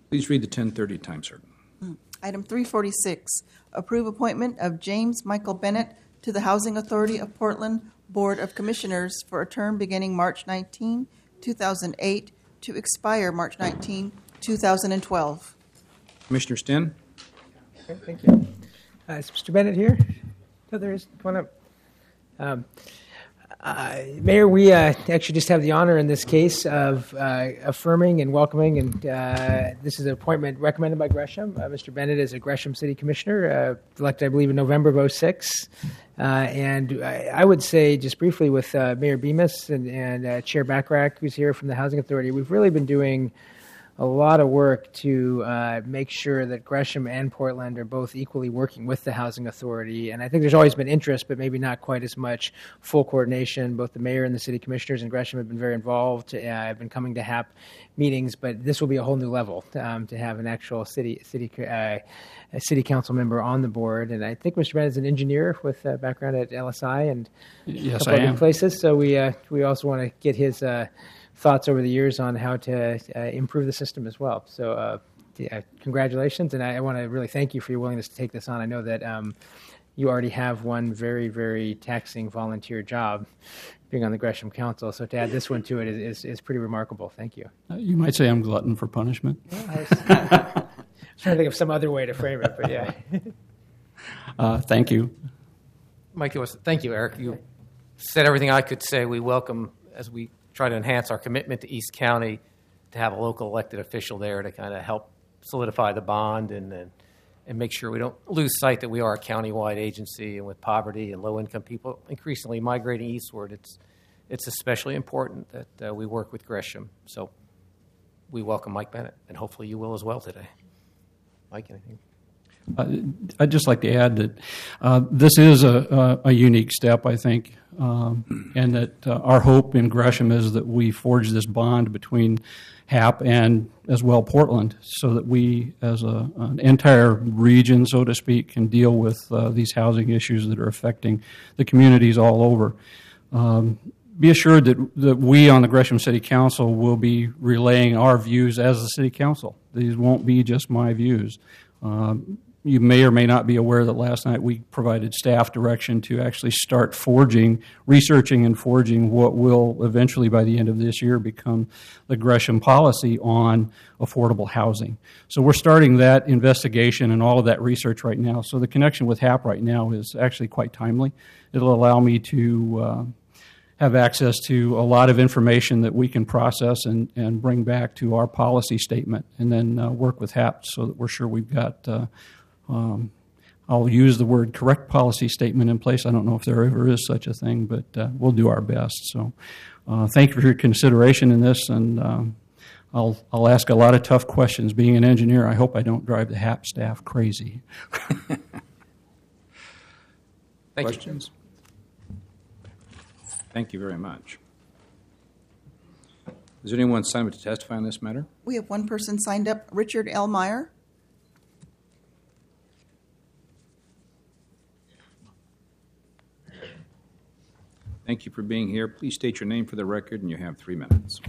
Please read the 10:30 time certain. Item 346, approve appointment of James Michael Bennett to the Housing Authority of Portland Board of Commissioners for a term beginning March 19, 2008 to expire March 19, 2012. Commissioner Stinn? Okay, thank you. Is Mr. Bennett here? No, there is. Come on up. Mayor, we actually just have the honor in this case of affirming and welcoming, and this is an appointment recommended by Gresham. Mr. Bennett is a Gresham City Commissioner, elected, I believe, in November of 2006. And I would say, just briefly, with Mayor Bemis and Chair Bachrach, who's here from the Housing Authority, we've really been doing a lot of work to make sure that Gresham and Portland are both equally working with the Housing Authority. And I think there's always been interest, but maybe not quite as much full coordination. Both the mayor and the city commissioners in Gresham have been very involved. I've been coming to HAP meetings, but this will be a whole new level to have an actual city council member on the board. And I think Mr. Bennett is an engineer with a background at LSI and a couple other places. So we also want to get his thoughts over the years on how to improve the system as well. So congratulations, and I want to really thank you for your willingness to take this on. I know that you already have one very, very taxing volunteer job being on the Gresham Council, so to add this one to it is pretty remarkable. Thank you. You might say I'm glutton for punishment. Yeah, I was trying to think of some other way to frame it, but yeah. Thank you. Mike, thank you, Eric. You said everything I could say. We welcome, as we try to enhance our commitment to East County, to have a local elected official there to kind of help solidify the bond and make sure we don't lose sight that we are a county-wide agency, and with poverty and low-income people increasingly migrating eastward, it's especially important that we work with Gresham. So we welcome Mike Bennett, and hopefully you will as well today. Mike, anything? I'd just like to add that this is a unique step, I think, and that our hope in Gresham is that we forge this bond between HAP and, as well, Portland, so that we, as an entire region, so to speak, can deal with these housing issues that are affecting the communities all over. Be assured that we on the Gresham City Council will be relaying our views as the City Council. These won't be just my views. You may or may not be aware that last night we provided staff direction to actually start researching and forging what will eventually, by the end of this year, become the Gresham policy on affordable housing. So we're starting that investigation and all of that research right now. So the connection with HAP right now is actually quite timely. It'll allow me to have access to a lot of information that we can process and bring back to our policy statement, and then work with HAP so that we're sure we've got I'll use the word correct policy statement in place. I don't know if there ever is such a thing, but we'll do our best. So thank you for your consideration in this, and I'll ask a lot of tough questions. Being an engineer, I hope I don't drive the HAP staff crazy. Questions? Thank you very much. Is there anyone signed up to testify on this matter? We have one person signed up, Richard L. Meyer. Thank you for being here. Please state your name for the record, and you have 3 minutes.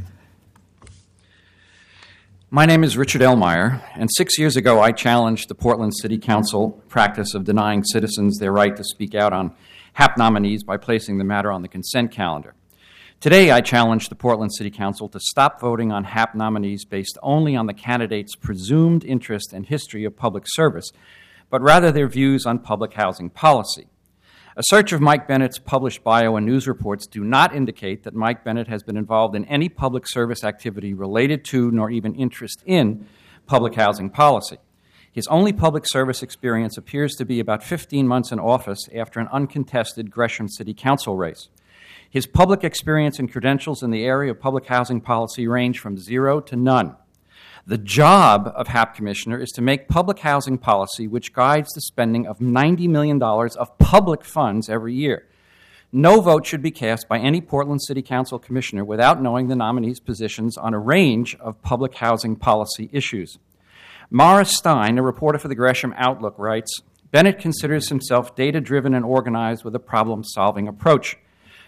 My name is Richard Elmeyer, and 6 years ago I challenged the Portland City Council practice of denying citizens their right to speak out on HAP nominees by placing the matter on the consent calendar. Today I challenge the Portland City Council to stop voting on HAP nominees based only on the candidates' presumed interest and history of public service, but rather their views on public housing policy. A search of Mike Bennett's published bio and news reports do not indicate that Mike Bennett has been involved in any public service activity related to, nor even interest in, public housing policy. His only public service experience appears to be about 15 months in office after an uncontested Gresham City Council race. His public experience and credentials in the area of public housing policy range from 0 to none. The job of HAP Commissioner is to make public housing policy which guides the spending of $90 million of public funds every year. No vote should be cast by any Portland City Council Commissioner without knowing the nominee's positions on a range of public housing policy issues. Mara Stein, a reporter for the Gresham Outlook, writes, Bennett considers himself data-driven and organized with a problem-solving approach.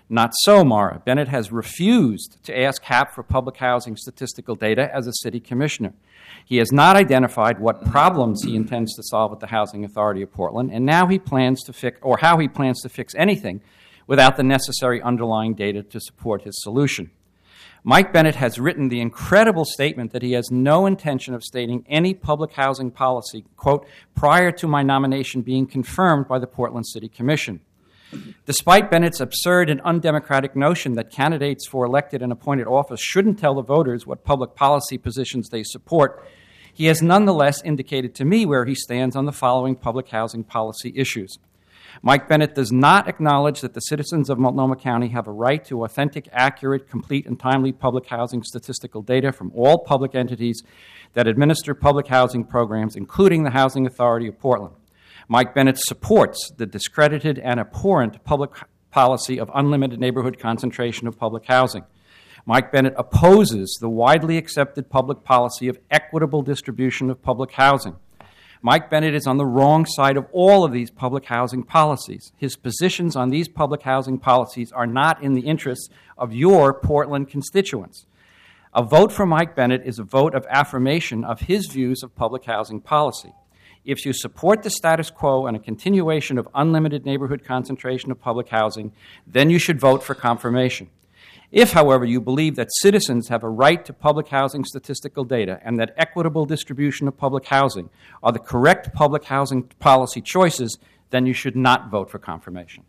Not so, Mara. Bennett has refused to ask HAP for public housing statistical data as a city commissioner. He has not identified what problems he intends to solve at the Housing Authority of Portland, and now he plans to fix, or how he plans to fix anything without the necessary underlying data to support his solution. Mike Bennett has written the incredible statement that he has no intention of stating any public housing policy, quote, prior to my nomination being confirmed by the Portland City Commission. Despite Bennett's absurd and undemocratic notion that candidates for elected and appointed office shouldn't tell the voters what public policy positions they support, he has nonetheless indicated to me where he stands on the following public housing policy issues. Mike Bennett does not acknowledge that the citizens of Multnomah County have a right to authentic, accurate, complete, and timely public housing statistical data from all public entities that administer public housing programs, including the Housing Authority of Portland. Mike Bennett supports the discredited and abhorrent public policy of unlimited neighborhood concentration of public housing. Mike Bennett opposes the widely accepted public policy of equitable distribution of public housing. Mike Bennett is on the wrong side of all of these public housing policies. His positions on these public housing policies are not in the interests of your Portland constituents. A vote for Mike Bennett is a vote of affirmation of his views of public housing policy. If you support the status quo and a continuation of unlimited neighborhood concentration of public housing, then you should vote for confirmation. If, however, you believe that citizens have a right to public housing statistical data and that equitable distribution of public housing are the correct public housing policy choices, then you should not vote for confirmation.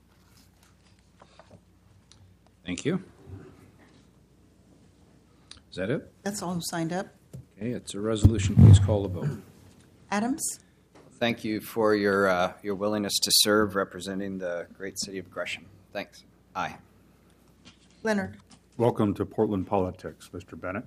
Thank you. Is that it? That's all who signed up. Okay, it's a resolution. Please call the vote. Adams? Thank you for your willingness to serve representing the great city of Gresham. Thanks. Aye. Leonard? Welcome to Portland politics, Mr. Bennett.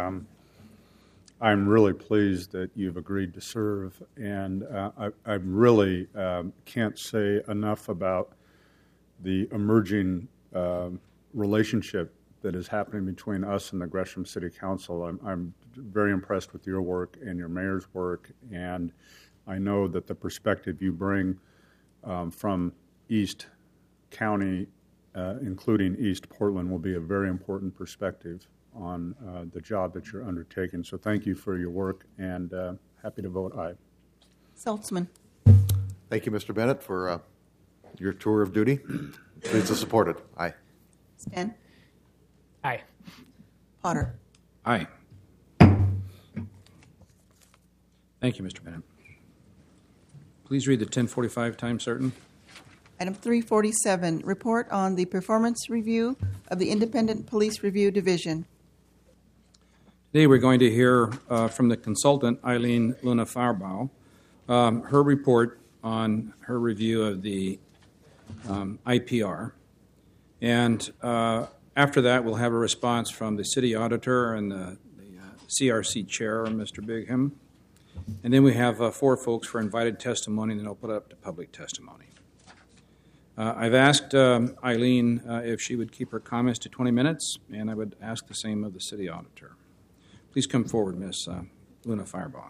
I'm really pleased that you've agreed to serve, and I really can't say enough about the emerging relationship that is happening between us and the Gresham City Council. I'm very impressed with your work and your mayor's work, and I know that the perspective you bring from East County, including East Portland, will be a very important perspective on the job that you're undertaking. So thank you for your work, and happy to vote aye. Saltzman? Thank you, Mr. Bennett, for your tour of duty. Pleased to support it. Aye. Stan? Aye. Potter? Aye. Thank you, Mr. Bennett. Please read the 1045 time certain. Item 347, report on the performance review of the Independent Police Review Division. Today we're going to hear from the consultant, Eileen Luna Firebaugh, her report on her review of the IPR. And after that, we'll have a response from the city auditor and the CRC chair, Mr. Bigham. And then we have 4 folks for invited testimony, and then open it up to public testimony. I've asked Eileen if she would keep her comments to 20 minutes, and I would ask the same of the city auditor. Please come forward, Ms. Luna Firebaugh.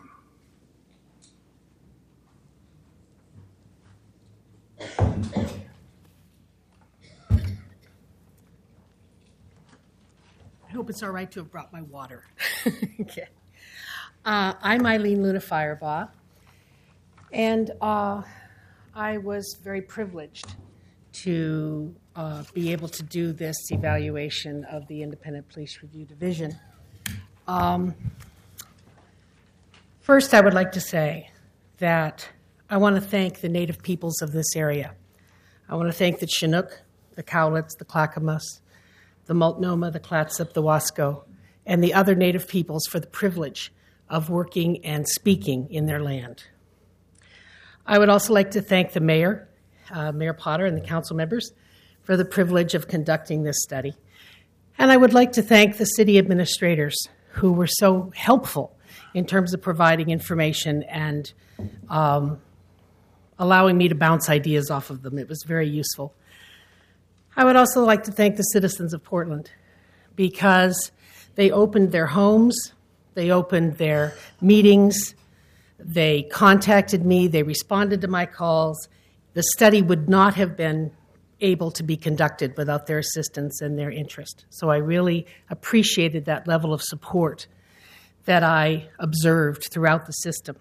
I hope it's all right to have brought my water. Okay. I'm Eileen Luna Firebaugh, and I was very privileged to be able to do this evaluation of the Independent Police Review Division. First, I would like to say that I want to thank the native peoples of this area. I want to thank the Chinook, the Cowlitz, the Clackamas, the Multnomah, the Clatsop, the Wasco, and the other native peoples for the privilege of working and speaking in their land. I would also like to thank the mayor, Mayor Potter, and the council members for the privilege of conducting this study. And I would like to thank the city administrators who were so helpful in terms of providing information and allowing me to bounce ideas off of them. It was very useful. I would also like to thank the citizens of Portland because they opened their homes, they opened their meetings, they contacted me, they responded to my calls. The study would not have been able to be conducted without their assistance and their interest. So I really appreciated that level of support that I observed throughout the system.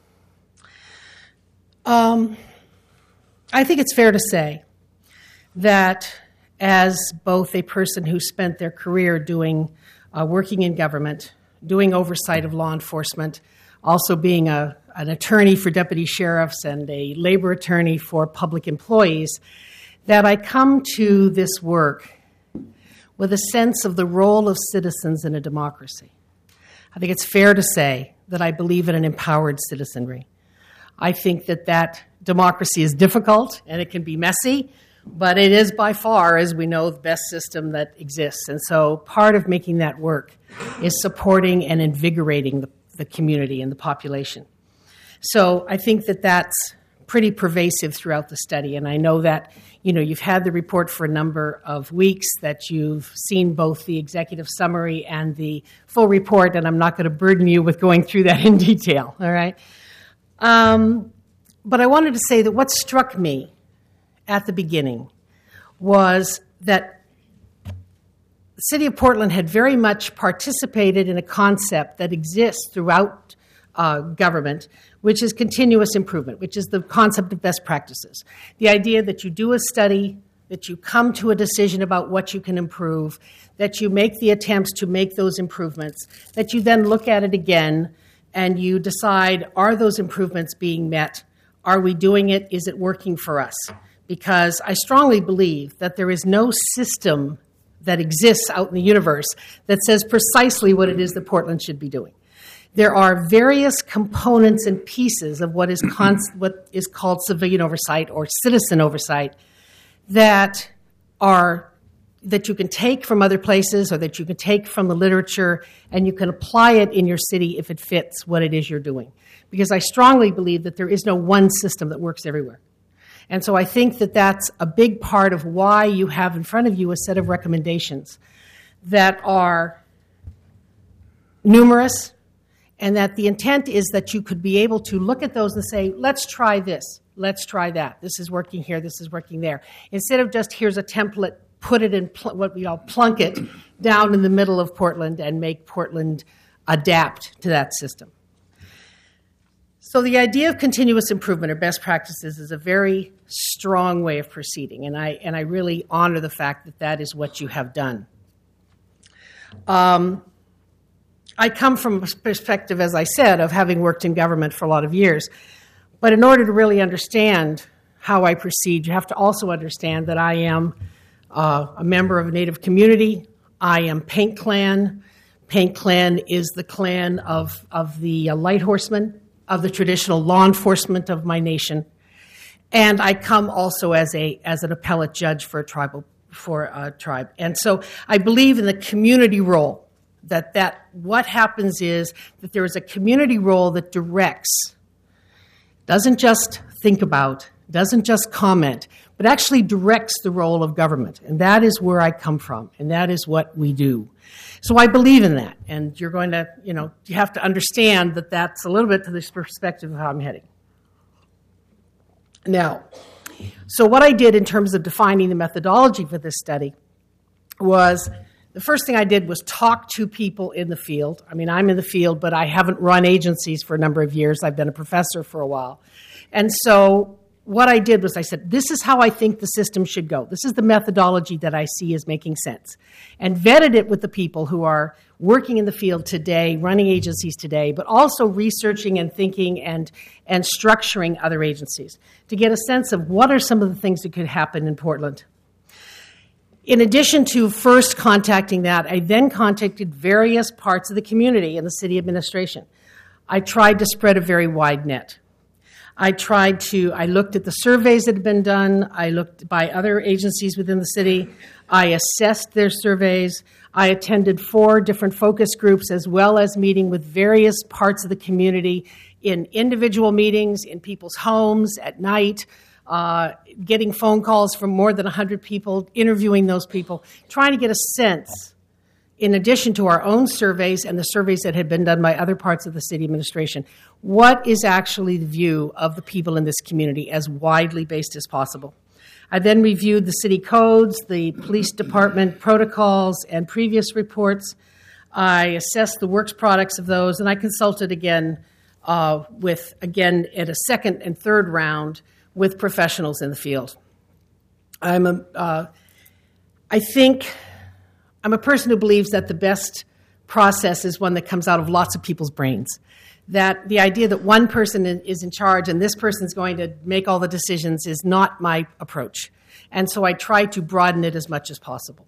I think it's fair to say that as both a person who spent their career doing working in government, doing oversight of law enforcement, also being an attorney for deputy sheriffs and a labor attorney for public employees, that I come to this work with a sense of the role of citizens in a democracy. I think it's fair to say that I believe in an empowered citizenry. I think that democracy is difficult and it can be messy, but it is by far, as we know, the best system that exists. And so part of making that work is supporting and invigorating the community and the population. So I think that that's pretty pervasive throughout the study. And I know that, you've had the report for a number of weeks, that you've seen both the executive summary and the full report, and I'm not going to burden you with going through that in detail, all right? But I wanted to say that what struck me at the beginning was that the City of Portland had very much participated in a concept that exists throughout government, which is continuous improvement, which is the concept of best practices. The idea that you do a study, that you come to a decision about what you can improve, that you make the attempts to make those improvements, that you then look at it again and you decide, are those improvements being met? Are we doing it? Is it working for us? Because I strongly believe that there is no system that exists out in the universe that says precisely what it is that Portland should be doing. There are various components and pieces of what is called civilian oversight or citizen oversight that you can take from other places or that you can take from the literature, and you can apply it in your city if it fits what it is you're doing. Because I strongly believe that there is no one system that works everywhere. And so I think that that's a big part of why you have in front of you a set of recommendations that are numerous, and that the intent is that you could be able to look at those and say, let's try this, let's try that. This is working here, this is working there. Instead of just, here's a template, put it in what we all plunk it down in the middle of Portland and make Portland adapt to that system. So the idea of continuous improvement or best practices is a very strong way of proceeding, and I really honor the fact that that is what you have done. I come from a perspective, as I said, of having worked in government for a lot of years. But in order to really understand how I proceed, you have to also understand that I am a member of a Native community. I am Paint Clan. Paint Clan is the clan of the Light Horsemen, of the traditional law enforcement of my nation. And I come also as an appellate judge for a tribe. And so I believe in the community role. That what happens is that there is a community role that directs, doesn't just think about, doesn't just comment, but actually directs the role of government. And that is where I come from, and that is what we do. So I believe in that, and you're going to, you have to understand that that's a little bit to this perspective of how I'm heading. Now, so what I did in terms of defining the methodology for this study was, the first thing I did was talk to people in the field. I mean, I'm in the field, but I haven't run agencies for a number of years. I've been a professor for a while. And so what I did was I said, this is how I think the system should go. This is the methodology that I see as making sense. And vetted it with the people who are working in the field today, running agencies today, but also researching and thinking and structuring other agencies to get a sense of what are some of the things that could happen in Portland. In addition to first contacting that, I then contacted various parts of the community and the city administration. I tried to spread a very wide net. I looked at the surveys that had been done. I looked by other agencies within the city. I assessed their surveys. I attended 4 different focus groups, as well as meeting with various parts of the community in individual meetings, in people's homes, at night, getting phone calls from more than 100 people, interviewing those people, trying to get a sense, in addition to our own surveys and the surveys that had been done by other parts of the city administration, what is actually the view of the people in this community as widely based as possible. I then reviewed the city codes, the police department protocols, and previous reports. I assessed the works products of those, and I consulted again at a second and third round with professionals in the field. I'm a person who believes that the best process is one that comes out of lots of people's brains. That the idea that one person is in charge and this person's going to make all the decisions is not my approach. And so I try to broaden it as much as possible.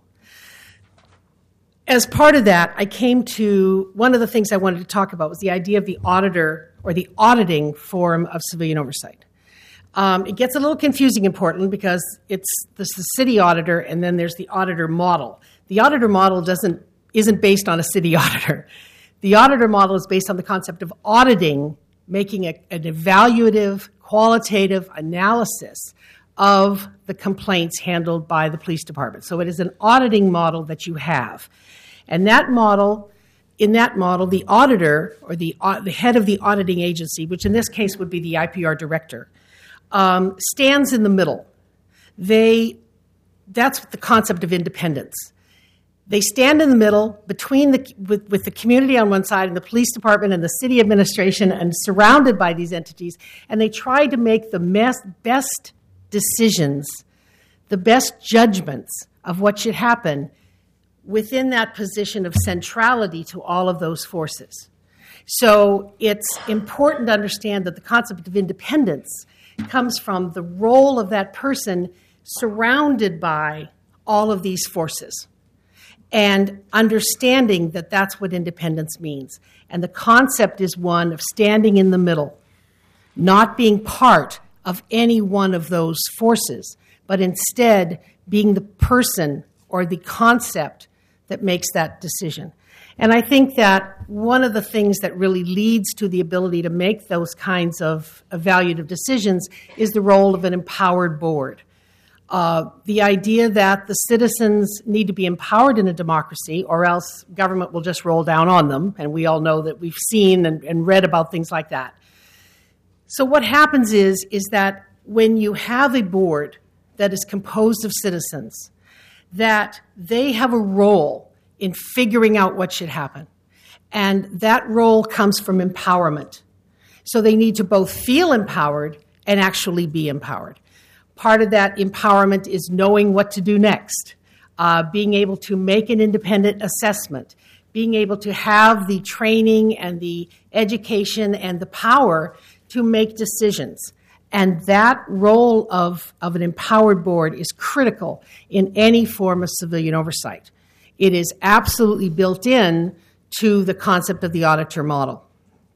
As part of that, I came to one of the things I wanted to talk about was the idea of the auditor or the auditing form of civilian oversight. It gets a little confusing in Portland because there's the city auditor and then there's the auditor model. The auditor model isn't based on a city auditor. The auditor model is based on the concept of auditing, making an evaluative, qualitative analysis of the complaints handled by the police department. So it is an auditing model that you have. And in that model, the auditor or the head of the auditing agency, which in this case would be the IPR director, stands in the middle. That's the concept of independence. They stand in the middle between with the community on one side and the police department and the city administration and surrounded by these entities, and they try to make the best decisions, the best judgments of what should happen within that position of centrality to all of those forces. So it's important to understand that the concept of independence comes from the role of that person surrounded by all of these forces and understanding that that's what independence means. And the concept is one of standing in the middle, not being part of any one of those forces, but instead being the person or the concept that makes that decision. And I think that one of the things that really leads to the ability to make those kinds of evaluative decisions is the role of an empowered board. The idea that the citizens need to be empowered in a democracy or else government will just roll down on them, and we all know that we've seen and read about things like that. So what happens is that when you have a board that is composed of citizens, that they have a role in figuring out what should happen. And that role comes from empowerment. So they need to both feel empowered and actually be empowered. Part of that empowerment is knowing what to do next, being able to make an independent assessment, being able to have the training and the education and the power to make decisions. And that role of an empowered board is critical in any form of civilian oversight. It is absolutely built in to the concept of the auditor model.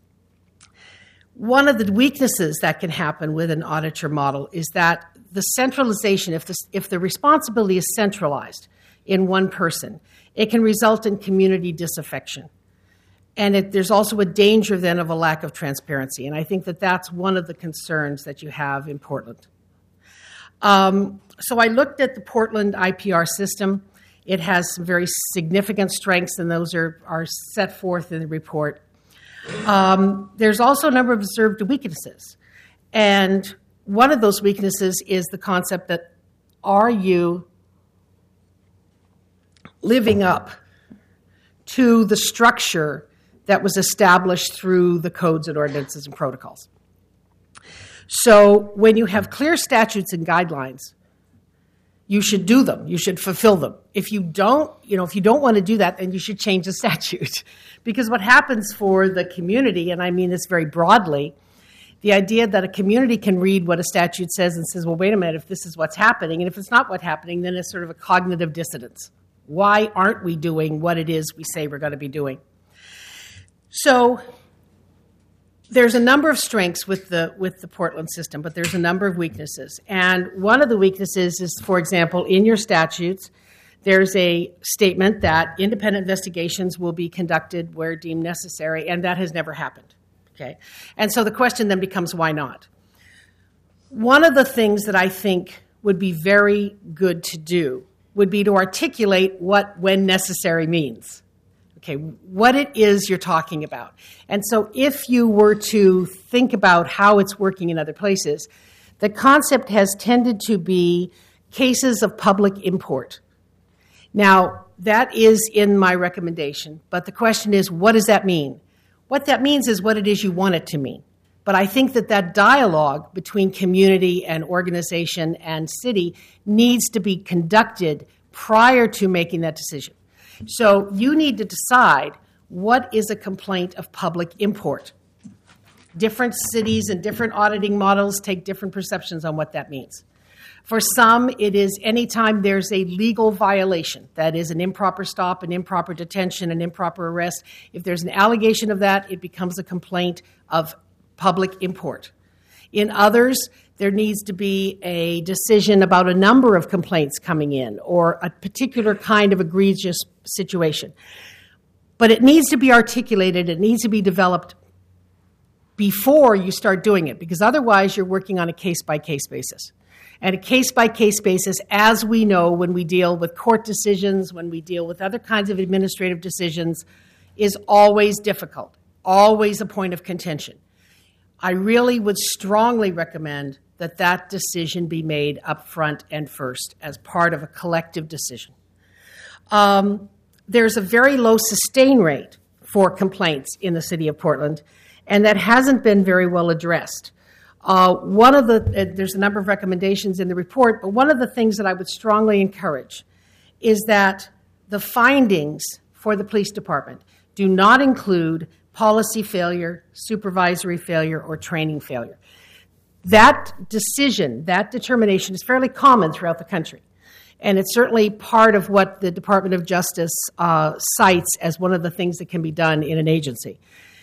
One of the weaknesses that can happen with an auditor model is that the centralization, if the responsibility is centralized in one person, it can result in community disaffection. And there's also a danger then of a lack of transparency. And I think that that's one of the concerns that you have in Portland. So I looked at the Portland IPR system. It has some very significant strengths, and those are set forth in the report. There's also a number of observed weaknesses. And one of those weaknesses is the concept that are you living up to the structure that was established through the codes and ordinances and protocols? So when you have clear statutes and guidelines, you should do them. You should fulfill them. If you don't want to do that, then you should change the statute. Because what happens for the community, and I mean this very broadly, the idea that a community can read what a statute says and says, well, wait a minute, if this is what's happening, and if it's not what's happening, then it's sort of a cognitive dissonance. Why aren't we doing what it is we say we're going to be doing? So there's a number of strengths with the Portland system, but there's a number of weaknesses. And one of the weaknesses is, for example, in your statutes, there's a statement that independent investigations will be conducted where deemed necessary, and that has never happened. Okay? And so the question then becomes, why not? One of the things that I think would be very good to do would be to articulate what when necessary means. Okay, what it is you're talking about. And so if you were to think about how it's working in other places, the concept has tended to be cases of public import. Now, that is in my recommendation, but the question is, what does that mean? What that means is what it is you want it to mean. But I think that dialogue between community and organization and city needs to be conducted prior to making that decision. So you need to decide what is a complaint of public import. Different cities and different auditing models take different perceptions on what that means. For some, it is anytime there's a legal violation, that is an improper stop, an improper detention, an improper arrest. If there's an allegation of that, it becomes a complaint of public import. In others, there needs to be a decision about a number of complaints coming in or a particular kind of egregious situation. But it needs to be articulated, it needs to be developed before you start doing it, because otherwise you're working on a case-by-case basis. And a case-by-case basis, as we know when we deal with court decisions, when we deal with other kinds of administrative decisions, is always difficult, always a point of contention. I really would strongly recommend that decision be made up front and first as part of a collective decision. There's a very low sustain rate for complaints in the city of Portland, and that hasn't been very well addressed. There's a number of recommendations in the report, but one of the things that I would strongly encourage is that the findings for the police department do not include policy failure, supervisory failure, or training failure. That decision, that determination is fairly common throughout the country. And it's certainly part of what the Department of Justice cites as one of the things that can be done in an agency.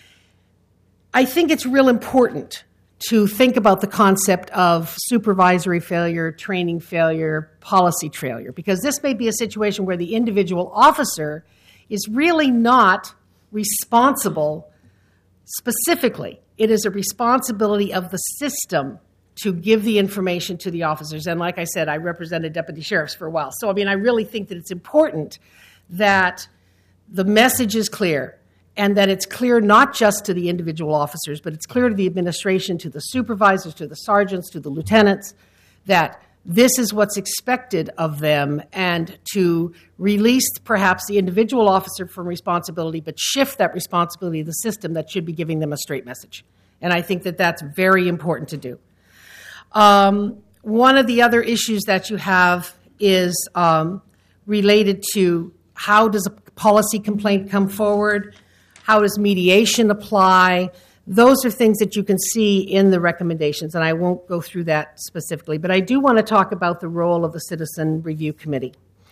I think it's real important to think about the concept of supervisory failure, training failure, policy failure, because this may be a situation where the individual officer is really not responsible specifically. It is a responsibility of the system to give the information to the officers. And like I said, I represented deputy sheriffs for a while. So, I really think that it's important that the message is clear and that it's clear not just to the individual officers, but it's clear to the administration, to the supervisors, to the sergeants, to the lieutenants, that this is what's expected of them, and to release perhaps the individual officer from responsibility, but shift that responsibility to the system that should be giving them a straight message. And I think that that's very important to do. One of the other issues that you have is related to how does a policy complaint come forward, how does mediation apply. Those are things that you can see in the recommendations, and I won't go through that specifically, but I do want to talk about the role of the Citizen Review Committee.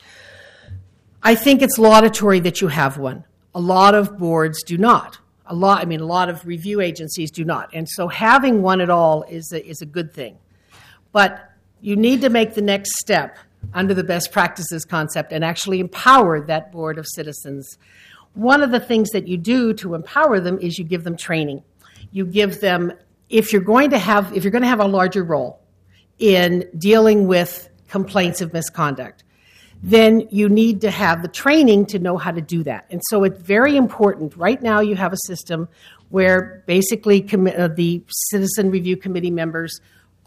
I think it's laudatory that you have one. A lot of boards do not. A lot of review agencies do not, and so having one at all is a good thing. But you need to make the next step under the best practices concept and actually empower that board of citizens. One of the things that you do to empower them is you give them training. You give them, if you're going to have a larger role in dealing with complaints of misconduct, then you need to have the training to know how to do that. And so it's very important. Right now you have a system where basically the Citizen Review Committee members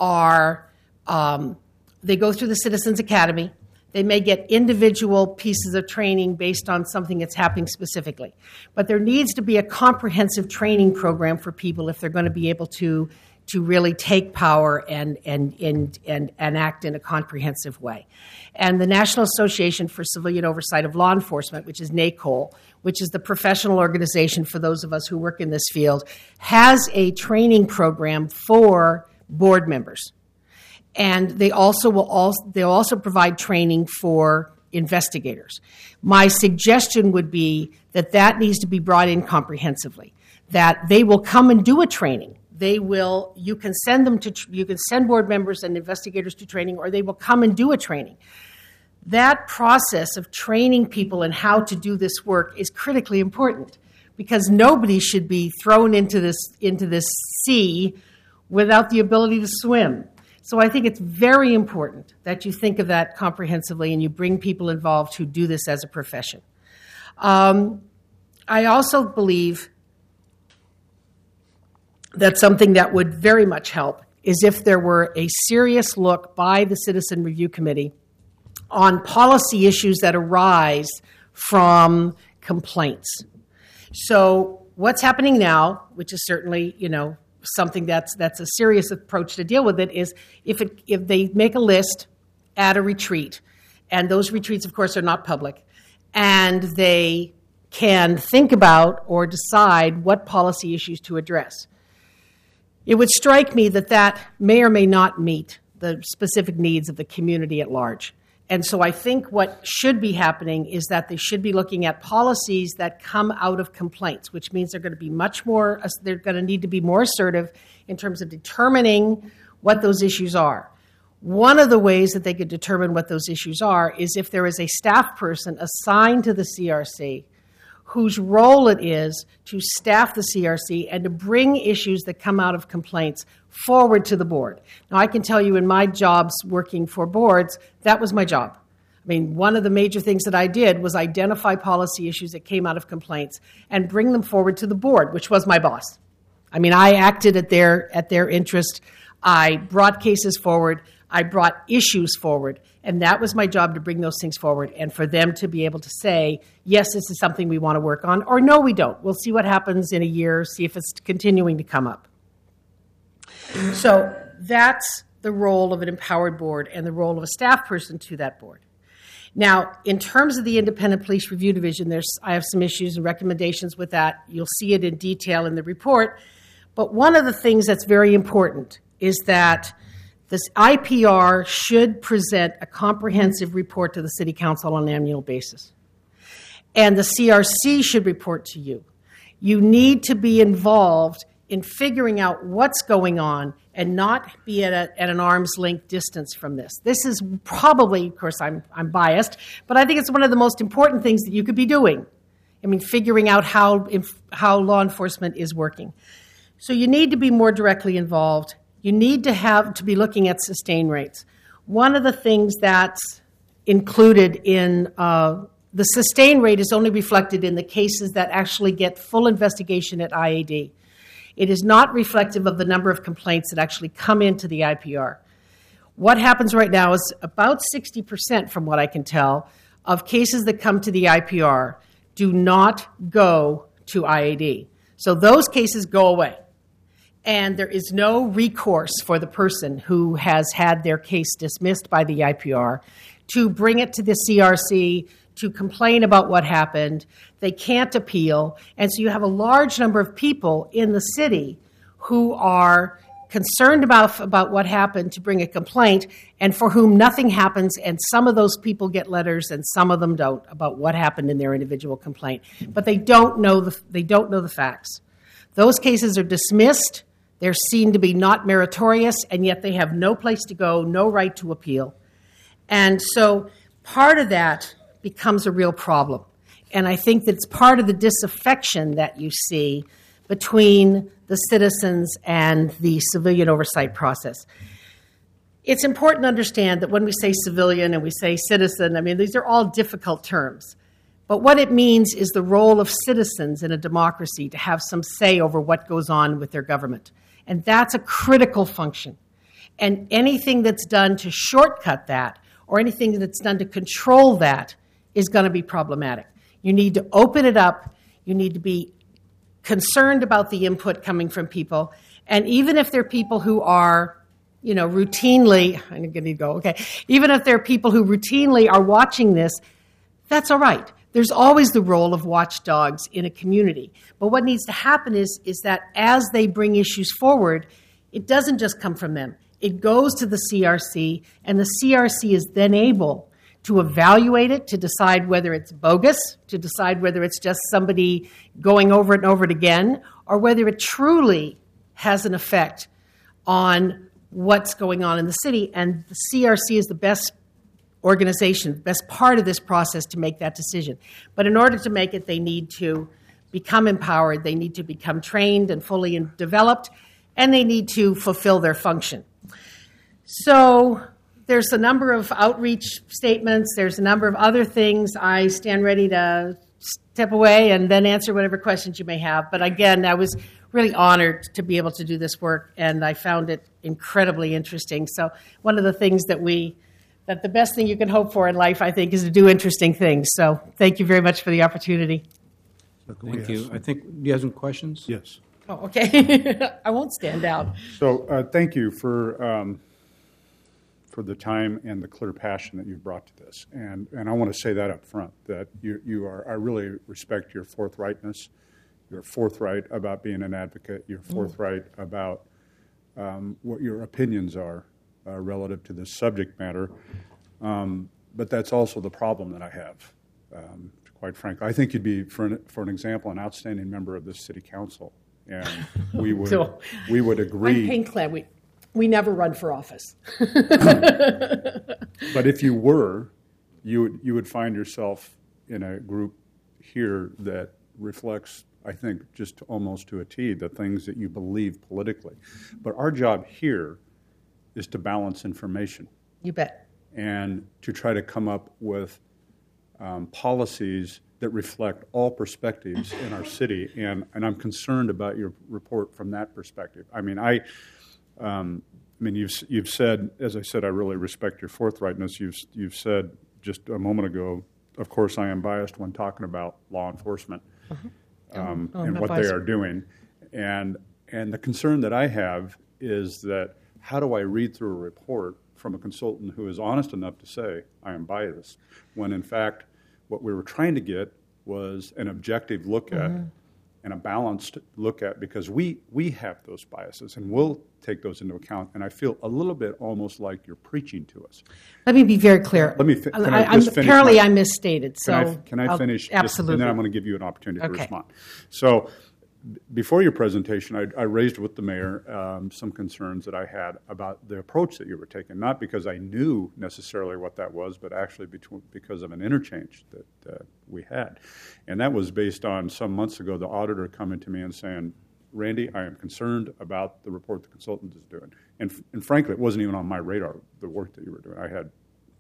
they go through the Citizens Academy. They may get individual pieces of training based on something that's happening specifically. But there needs to be a comprehensive training program for people if they're going to be able to really take power and act in a comprehensive way. And the National Association for Civilian Oversight of Law Enforcement, which is NACOL, which is the professional organization for those of us who work in this field, has a training program for board members. And they'll also provide training for investigators. My suggestion would be that needs to be brought in comprehensively. That they will come and do a training. You can send board members and investigators to training, or they will come and do a training. That process of training people in how to do this work is critically important, because nobody should be thrown into this sea without the ability to swim. So I think it's very important that you think of that comprehensively and you bring people involved who do this as a profession. I also believe that something that would very much help is if there were a serious look by the Citizen Review Committee on policy issues that arise from complaints. So what's happening now, which is certainly, something that's a serious approach to deal with it, is if they make a list at a retreat, and those retreats, of course, are not public, and they can think about or decide what policy issues to address. It would strike me that may or may not meet the specific needs of the community at large. And so I think what should be happening is that they should be looking at policies that come out of complaints, which means they're going to be they're going to need to be more assertive in terms of determining what those issues are. One of the ways that they could determine what those issues are is if there is a staff person assigned to the CRC whose role it is to staff the CRC and to bring issues that come out of complaints forward to the board. Now, I can tell you in my jobs working for boards, that was my job. I mean, one of the major things that I did was identify policy issues that came out of complaints and bring them forward to the board, which was my boss. I mean, I acted at their interest. I brought cases forward. I brought issues forward. And that was my job, to bring those things forward and for them to be able to say, yes, this is something we want to work on, or no, we don't. We'll see what happens in a year, see if it's continuing to come up. So that's the role of an empowered board and the role of a staff person to that board. Now, in terms of the Independent Police Review Division, I have some issues and recommendations with that. You'll see it in detail in the report. But one of the things that's very important is that this IPR should present a comprehensive report to the City Council on an annual basis. And the CRC should report to you. You need to be involved in figuring out what's going on and not be at an arm's length distance from this. This is probably, of course, I'm biased, but I think it's one of the most important things that you could be doing. I mean, figuring out how law enforcement is working. So you need to be more directly involved. You need to be looking at sustain rates. One of the things that's included in the sustain rate is only reflected in the cases that actually get full investigation at IAD. It is not reflective of the number of complaints that actually come into the IPR. What happens right now is about 60%, from what I can tell, of cases that come to the IPR do not go to IAD. So those cases go away. And there is no recourse for the person who has had their case dismissed by the IPR to bring it to the CRC, to complain about what happened. They can't appeal. And so you have a large number of people in the city who are concerned about what happened to bring a complaint, and for whom nothing happens, and some of those people get letters and some of them don't about what happened in their individual complaint. But they don't know the facts. Those cases are dismissed. They're seen to be not meritorious, and yet they have no place to go, no right to appeal. And so part of that becomes a real problem. And I think that it's part of the disaffection that you see between the citizens and the civilian oversight process. It's important to understand that when we say civilian and we say citizen, I mean, these are all difficult terms. But what it means is the role of citizens in a democracy to have some say over what goes on with their government. And that's a critical function. And anything that's done to shortcut that, or anything that's done to control that, is going to be problematic. You need to open it up. You need to be concerned about the input coming from people. And even if they're people who are, routinely, I'm going to go, okay, even if they're people who routinely are watching this, that's all right. There's always the role of watchdogs in a community. But what needs to happen is that as they bring issues forward, it doesn't just come from them. It goes to the CRC, and the CRC is then able to evaluate it, to decide whether it's bogus, to decide whether it's just somebody going over it and over it again, or whether it truly has an effect on what's going on in the city. And the CRC is the best organization, best part of this process to make that decision. But in order to make it, they need to become empowered, they need to become trained and fully developed, and they need to fulfill their function. So there's a number of outreach statements. There's a number of other things. I stand ready to step away and then answer whatever questions you may have. But again, I was really honored to be able to do this work, and I found it incredibly interesting. So one of the things that the best thing you can hope for in life, I think, is to do interesting things. So thank you very much for the opportunity. Thank you. I think, do you have some questions? Yes. Oh, okay. I won't stand out. So thank you for the time and the clear passion that you've brought to this. And I want to say that up front, that I really respect your forthrightness. You're forthright about being an advocate. You're forthright about what your opinions are relative to this subject matter. But that's also the problem that I have, quite frankly. I think you'd be, for an example, an outstanding member of this city council. And we would agree. I'm Payne Clem. We never run for office. But if you were, you would find yourself in a group here that reflects, I think, just almost to a T, the things that you believe politically. But our job here is to balance information. You bet. And to try to come up with policies that reflect all perspectives in our city. And I'm concerned about your report from that perspective. I mean, you've said, as I said, I really respect your forthrightness. You've said just a moment ago, of course, I am biased when talking about law enforcement and what they are doing. And the concern that I have is that how do I read through a report from a consultant who is honest enough to say, I am biased, when in fact what we were trying to get was an objective look at and a balanced look at, because we have those biases and we'll take those into account. And I feel a little bit almost like you're preaching to us. Let me be very clear. Apparently I misstated. Can I finish? Absolutely. And then I'm going to give you an opportunity to respond. So before your presentation, I raised with the mayor some concerns that I had about the approach that you were taking, not because I knew necessarily what that was, but actually because of an interchange that we had. And that was based on some months ago, the auditor coming to me and saying, Randy, I am concerned about the report the consultant is doing. And frankly, it wasn't even on my radar, the work that you were doing. I had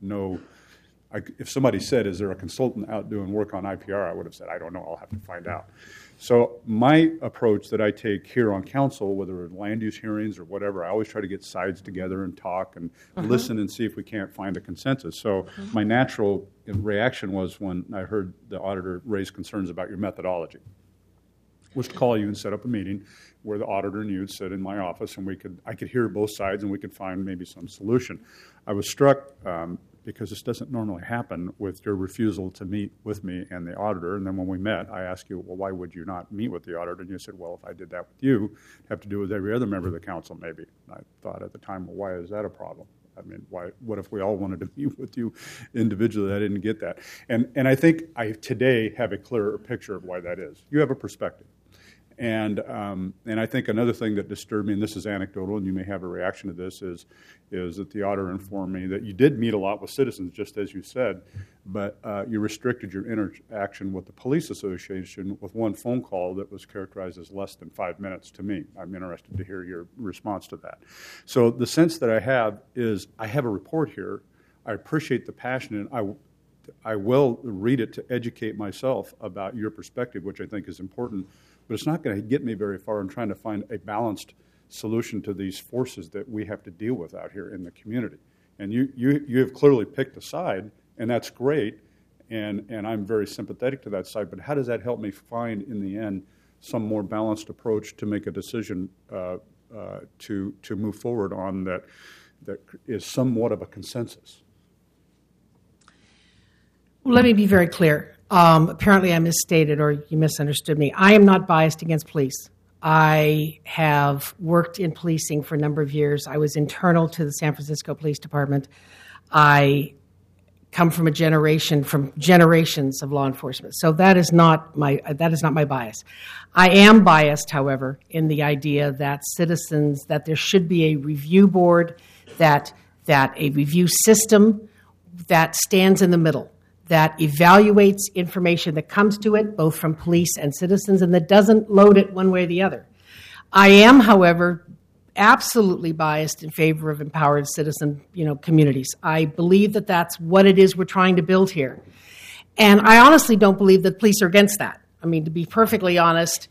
if somebody said, is there a consultant out doing work on IPR, I would have said, I don't know, I'll have to find out. So my approach that I take here on council, whether it's land use hearings or whatever, I always try to get sides together and talk and listen and see if we can't find a consensus. So my natural reaction was, when I heard the auditor raise concerns about your methodology, was to call you and set up a meeting where the auditor and you would sit in my office, and I could hear both sides and we could find maybe some solution. I was struck because this doesn't normally happen, with your refusal to meet with me and the auditor. And then when we met, I asked you, well, why would you not meet with the auditor? And you said, well, if I did that with you, I'd have to do it with every other member of the council maybe. And I thought at the time, well, why is that a problem? I mean, what if we all wanted to meet with you individually? I didn't get that. And I think I today have a clearer picture of why that is. You have a perspective. And I think another thing that disturbed me, and this is anecdotal, and you may have a reaction to this, is that the auditor informed me that you did meet a lot with citizens, just as you said, but you restricted your interaction with the police association with one phone call that was characterized as less than 5 minutes to me. I'm interested to hear your response to that. So the sense that I have is, I have a report here. I appreciate the passion, and I will read it to educate myself about your perspective, which I think is important. But it's not going to get me very far in trying to find a balanced solution to these forces that we have to deal with out here in the community. And you have clearly picked a side, and that's great, and I'm very sympathetic to that side. But how does that help me find, in the end, some more balanced approach to make a decision to move forward on that is somewhat of a consensus? Well, let me be very clear. Apparently I misstated, or you misunderstood me. I am not biased against police. I have worked in policing for a number of years. I was internal to the San Francisco Police Department. I come from generations of law enforcement. So that is not my bias. I am biased, however, in the idea that that there should be a review board, that a review system that stands in the middle, that evaluates information that comes to it, both from police and citizens, and that doesn't load it one way or the other. I am, however, absolutely biased in favor of empowered citizen, communities. I believe that that's what it is we're trying to build here. And I honestly don't believe that police are against that. I mean, to be perfectly honest,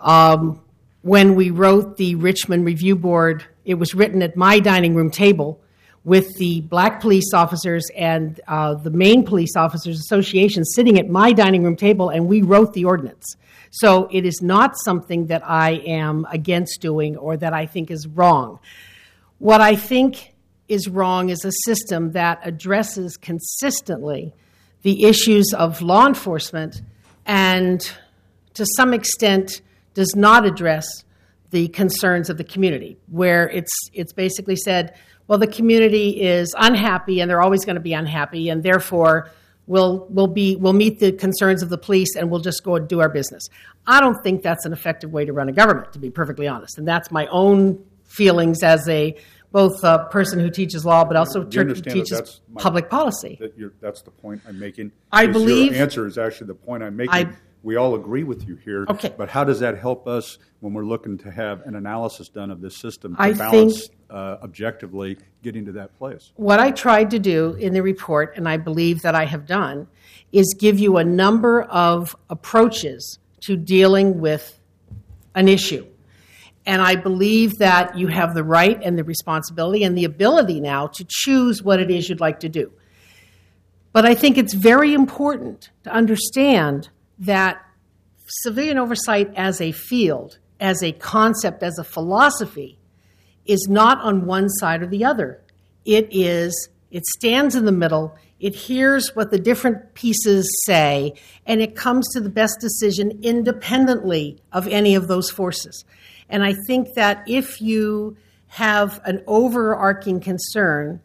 when we wrote the Richmond Review Board, it was written at my dining room table with the black police officers and the Maine Police Officers Association sitting at my dining room table, and we wrote the ordinance. So it is not something that I am against doing or that I think is wrong. What I think is wrong is a system that addresses consistently the issues of law enforcement and to some extent does not address the concerns of the community, where it's basically said, well, the community is unhappy and they're always going to be unhappy, and therefore we'll meet the concerns of the police and we'll just go and do our business. I don't think that's an effective way to run a government, to be perfectly honest. And that's my own feelings as both a person who teaches law but also teaches public policy. That's the point I'm making. I believe your answer is actually the point I'm making. We all agree with you here. Okay. But how does that help us when we're looking to have an analysis done of this system to balance objectively getting to that place? What I tried to do in the report, and I believe that I have done, is give you a number of approaches to dealing with an issue. And I believe that you have the right and the responsibility and the ability now to choose what it is you'd like to do. But I think it's very important to understand that civilian oversight as a field, as a concept, as a philosophy, is not on one side or the other. It stands in the middle, it hears what the different pieces say, and it comes to the best decision independently of any of those forces. And I think that if you have an overarching concern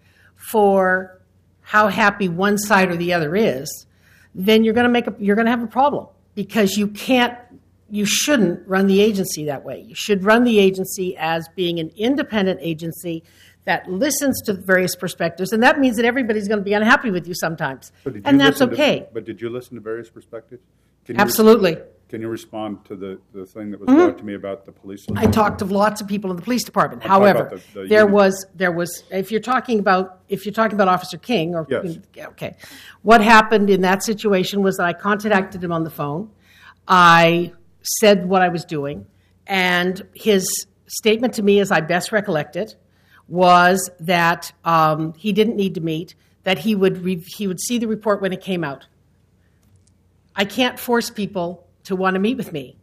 for how happy one side or the other is, then you're going to have a problem, because you shouldn't run the agency that way. You should run the agency as being an independent agency that listens to various perspectives, and that means that everybody's going to be unhappy with you sometimes, and that's okay. But did you listen to various perspectives? Absolutely. Can you respond to the thing that was brought to me about the police? I talked to lots of people in the police department. However, there was if you're talking about Officer King, or yes. Okay, what happened in that situation was that I contacted him on the phone. I said what I was doing, and his statement to me, as I best recollect it, was that he didn't need to meet, that he would see the report when it came out. I can't force people to want to meet with me.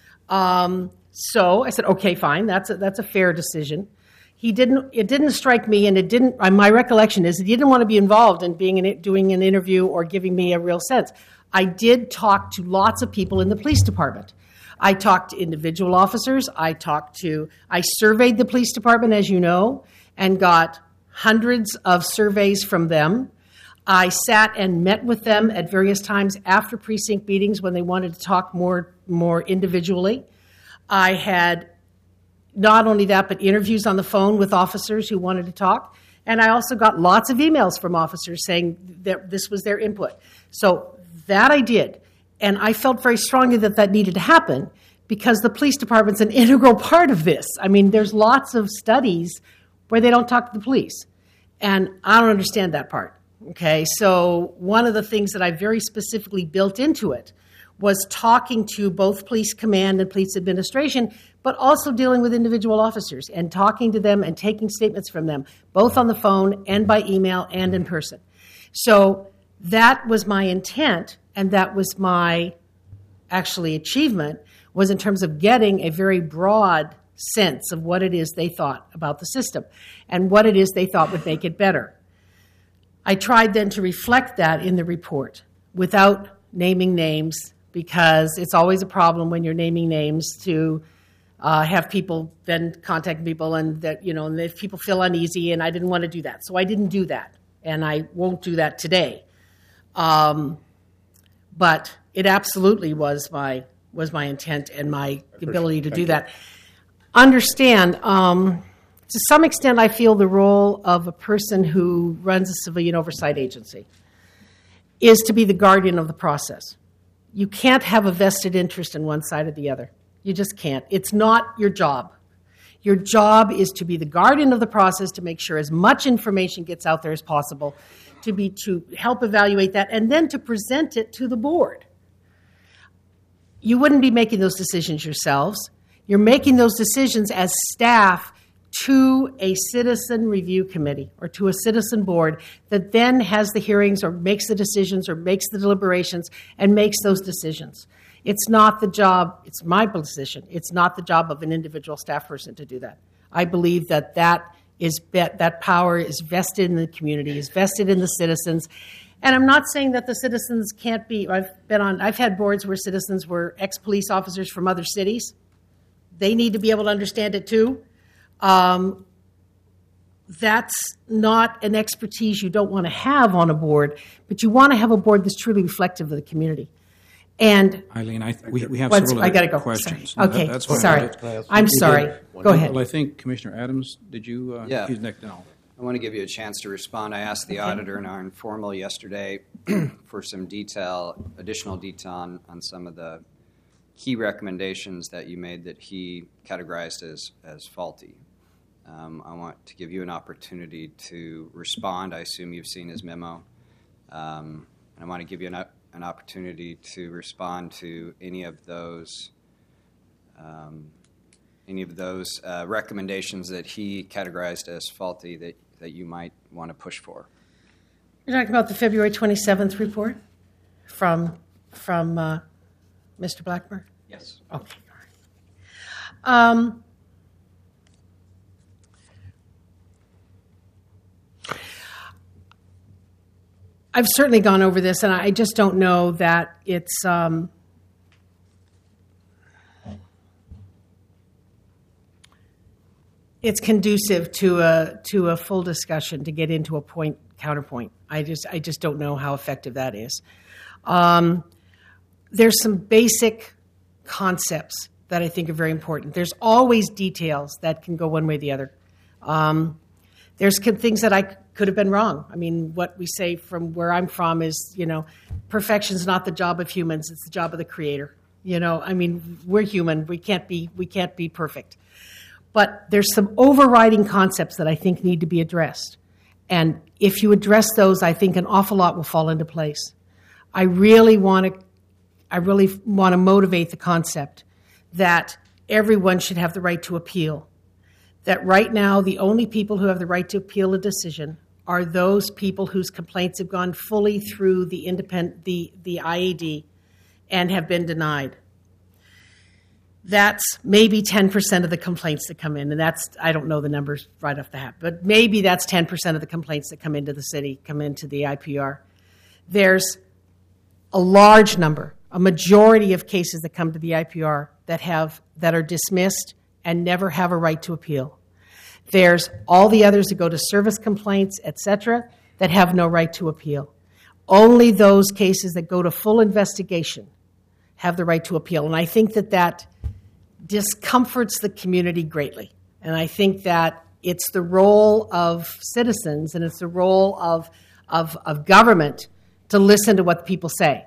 So I said, okay, fine, that's a fair decision. It didn't strike me, and my recollection is that he didn't want to be involved in doing an interview or giving me a real sense. I did talk to lots of people in the police department. I talked to individual officers. I surveyed the police department, as you know, and got hundreds of surveys from them. I sat and met with them at various times after precinct meetings when they wanted to talk more individually. I had not only that, but interviews on the phone with officers who wanted to talk. And I also got lots of emails from officers saying that this was their input. So that I did. And I felt very strongly that needed to happen, because the police department's an integral part of this. I mean, there's lots of studies where they don't talk to the police. And I don't understand that part. Okay, so one of the things that I very specifically built into it was talking to both police command and police administration, but also dealing with individual officers and talking to them and taking statements from them, both on the phone and by email and in person. So that was my intent, and that was my actually achievement, was in terms of getting a very broad sense of what it is they thought about the system and what it is they thought would make it better. I tried then to reflect that in the report without naming names, because it's always a problem when you're naming names to have people then contact people, and that, and if people feel uneasy, and I didn't want to do that. So I didn't do that, and I won't do that today. But it absolutely was my intent and my ability to do that. Understand, to some extent, I feel the role of a person who runs a civilian oversight agency is to be the guardian of the process. You can't have a vested interest in one side or the other. You just can't. It's not your job. Your job is to be the guardian of the process, to make sure as much information gets out there as possible, to help evaluate that, and then to present it to the board. You wouldn't be making those decisions yourselves. You're making those decisions as staff to a citizen review committee or to a citizen board that then has the hearings or makes the decisions or makes the deliberations and makes those decisions. It's not the job, it's my position, it's not the job of an individual staff person to do that. I believe that that power is vested in the community, is vested in the citizens. And I'm not saying that the citizens can't be, I've had boards where citizens were ex-police officers from other cities. They need to be able to understand it too. That's not an expertise you don't want to have on a board, but you want to have a board that's truly reflective of the community. And Eileen, we have I several gotta go. questions. Sorry. Okay, That's why sorry. I'm sorry. Go ahead. Well, I think Commissioner Adams, did you? Yeah. He's next. No. I want to give you a chance to respond. I asked the auditor in our informal yesterday for some additional detail on some of the key recommendations that you made that he categorized as faulty. I want to give you an opportunity to respond. I assume you've seen his memo. And I want to give you an opportunity to respond to any of those recommendations that he categorized as faulty that you might want to push for. You're talking about the February 27th report from Mr. Blackburn? Yes. Okay. All right. I've certainly gone over this, and I just don't know that it's conducive to a full discussion to get into a point counterpoint. I just don't know how effective that is. There's some basic concepts that I think are very important. There's always details that can go one way or the other. There's things that I could have been wrong. I mean, what we say from where I'm from is, perfection's not the job of humans; it's the job of the Creator. I mean, we're human; we can't be perfect. But there's some overriding concepts that I think need to be addressed, and if you address those, I think an awful lot will fall into place. I really want to motivate the concept that everyone should have the right to appeal. That right now, the only people who have the right to appeal a decision are those people whose complaints have gone fully through the IAD and have been denied. That's maybe 10% of the complaints that come in, and I don't know the numbers right off the hat, but maybe that's 10% of the complaints that come into the city, come into the IPR. There's a large number, a majority of cases that come to the IPR that are dismissed and never have a right to appeal. There's all the others that go to service complaints, etc., that have no right to appeal. Only those cases that go to full investigation have the right to appeal. And I think that discomforts the community greatly. And I think that it's the role of citizens and it's the role of government to listen to what people say.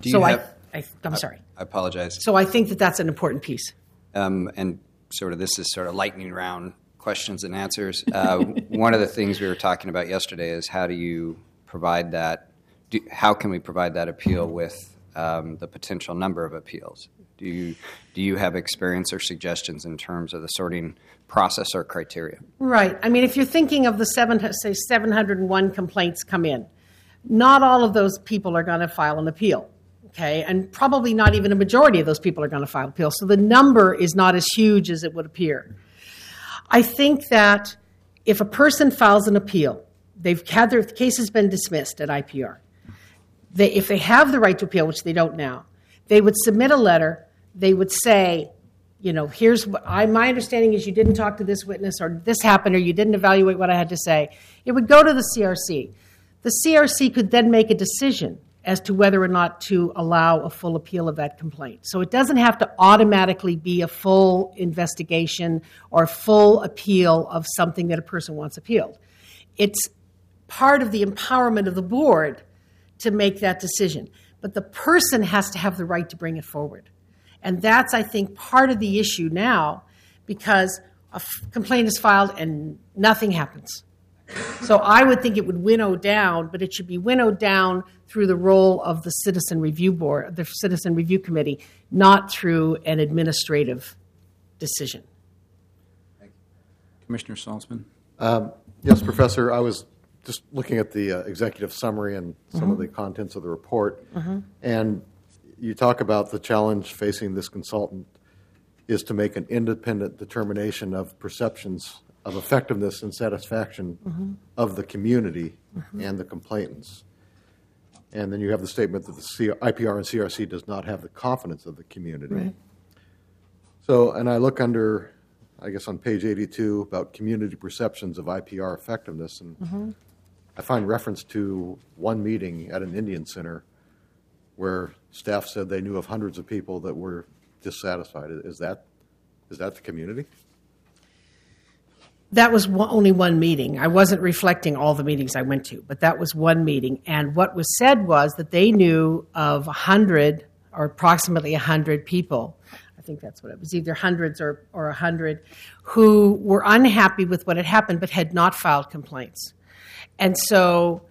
I'm sorry. I apologize. So I think that's an important piece. And this is sort of lightning round questions and answers. One of the things we were talking about yesterday is how do you provide that? How can we provide that appeal with the potential number of appeals? Do you have experience or suggestions in terms of the sorting process or criteria? Right. I mean, if you're thinking of the 701 complaints come in, not all of those people are going to file an appeal. Okay, and probably not even a majority of those people are going to file appeals. So the number is not as huge as it would appear. I think that if a person files an appeal, they've had their case has been dismissed at IPR. If they have the right to appeal, which they don't now, they would submit a letter. They would say, here's what my understanding is you didn't talk to this witness or this happened or you didn't evaluate what I had to say. It would go to the CRC. The CRC could then make a decision as to whether or not to allow a full appeal of that complaint. So it doesn't have to automatically be a full investigation or full appeal of something that a person wants appealed. It's part of the empowerment of the board to make that decision. But the person has to have the right to bring it forward. And that's, I think, part of the issue now because complaint is filed and nothing happens. So I would think it would winnow down, but it should be winnowed down through the role of the Citizen Review Board, the Citizen Review Committee, not through an administrative decision. Commissioner Salzman. Yes, Professor, I was just looking at the executive summary and some of the contents of the report, and you talk about the challenge facing this consultant is to make an independent determination of perceptions of effectiveness and satisfaction of the community and the complainants. And then you have the statement that the IPR and CRC does not have the confidence of the community. Right. So, and I look under, I guess on page 82, about community perceptions of IPR effectiveness, and I find reference to one meeting at an Indian center where staff said they knew of hundreds of people that were dissatisfied. Is that the community? That was only one meeting. I wasn't reflecting all the meetings I went to, but that was one meeting. And what was said was that they knew of 100 or approximately 100 people, I think that's what it was, either hundreds or 100, who were unhappy with what had happened but had not filed complaints. And so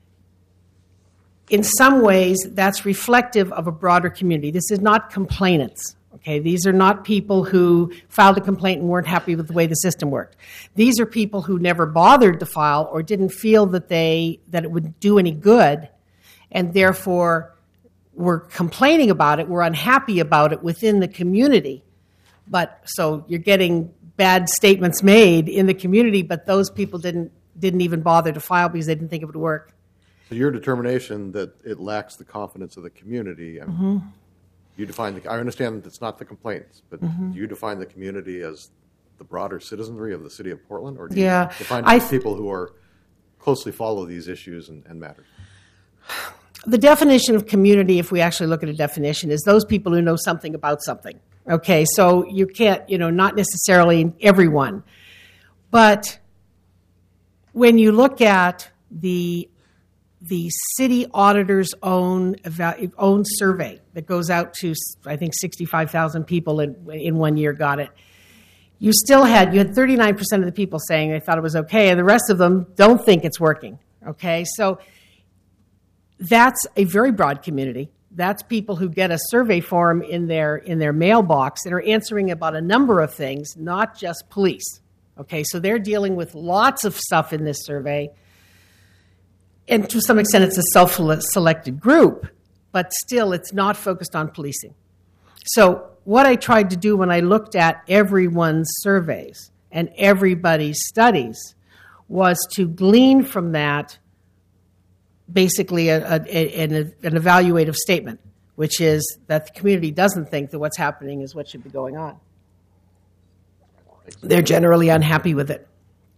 in some ways, that's reflective of a broader community. This is not complainants. Okay, these are not people who filed a complaint and weren't happy with the way the system worked. These are people who never bothered to file or didn't feel that it would do any good, and therefore were complaining about it, were unhappy about it within the community. But so you're getting bad statements made in the community, but those people didn't even bother to file because they didn't think it would work. So your determination that it lacks the confidence of the community. You define I understand it's not the complaints, but do you define the community as the broader citizenry of the city of Portland, or do you define people who are closely follow these issues and matters? The definition of community, if we actually look at a definition, is those people who know something about something. Okay, so you can't, not necessarily everyone, but when you look at the city auditor's own survey that goes out to, I think, 65,000 people in 1 year got it. You had 39% of the people saying they thought it was okay, and the rest of them don't think it's working. Okay, so that's a very broad community. That's people who get a survey form in their mailbox and are answering about a number of things, not just police. Okay, so they're dealing with lots of stuff in this survey. And to some extent, it's a self-selected group, but still, it's not focused on policing. So what I tried to do when I looked at everyone's surveys and everybody's studies was to glean from that basically an evaluative statement, which is that the community doesn't think that what's happening is what should be going on. They're generally unhappy with it.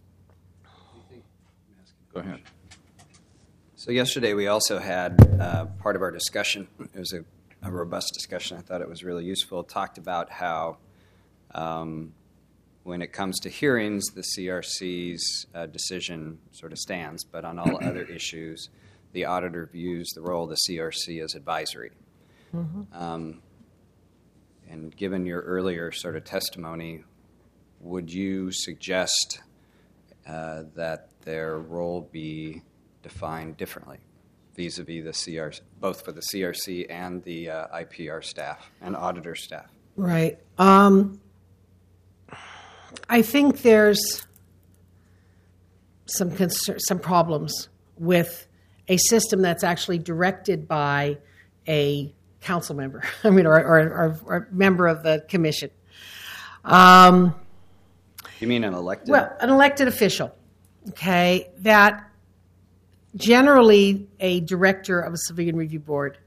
Go ahead. So yesterday we also had part of our discussion. It was a robust discussion. I thought it was really useful. It talked about how when it comes to hearings, the CRC's decision sort of stands, but on all other issues, the auditor views the role of the CRC as advisory. And given your earlier sort of testimony, would you suggest that their role be defined differently vis-a-vis the CRC, both for the CRC and the IPR staff and auditor staff? Right. I think there's some problems with a system that's actually directed by a council member, or a member of the commission. You mean an elected? Well, an elected official, okay, that generally a director of a civilian review board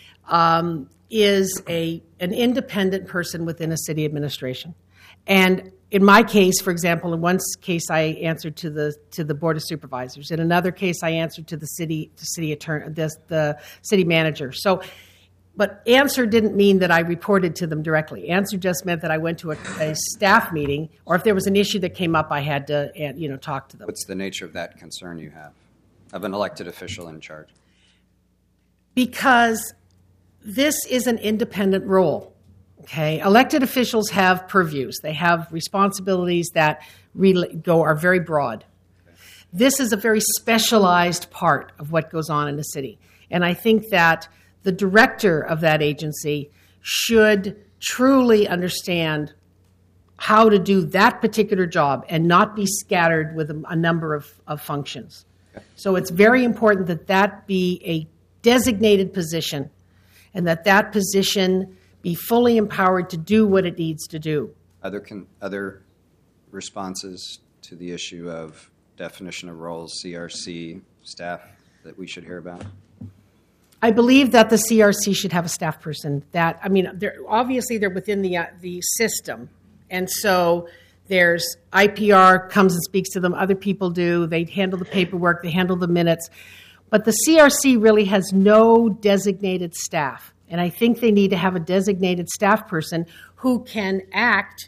is an independent person within a city administration. And in my case, for example, in one case I answered to the board of supervisors. In another case, I answered to the city attorney, the city manager. So, but answer didn't mean that I reported to them directly. Answer just meant that I went to a staff meeting, or if there was an issue that came up, I had to talk to them. What's the nature of that concern you have of an elected official in charge? Because this is an independent role. Okay, elected officials have purviews. They have responsibilities that are very broad. This is a very specialized part of what goes on in the city. And I think that the director of that agency should truly understand how to do that particular job and not be scattered with a number of functions. So it's very important that that be a designated position and that position be fully empowered to do what it needs to do. Other responses to the issue of definition of roles, CRC staff that we should hear about? I believe that the CRC should have a staff person. Obviously they're within the system, and so there's IPR comes and speaks to them. Other people do. They handle the paperwork. They handle the minutes. But the CRC really has no designated staff, and I think they need to have a designated staff person who can act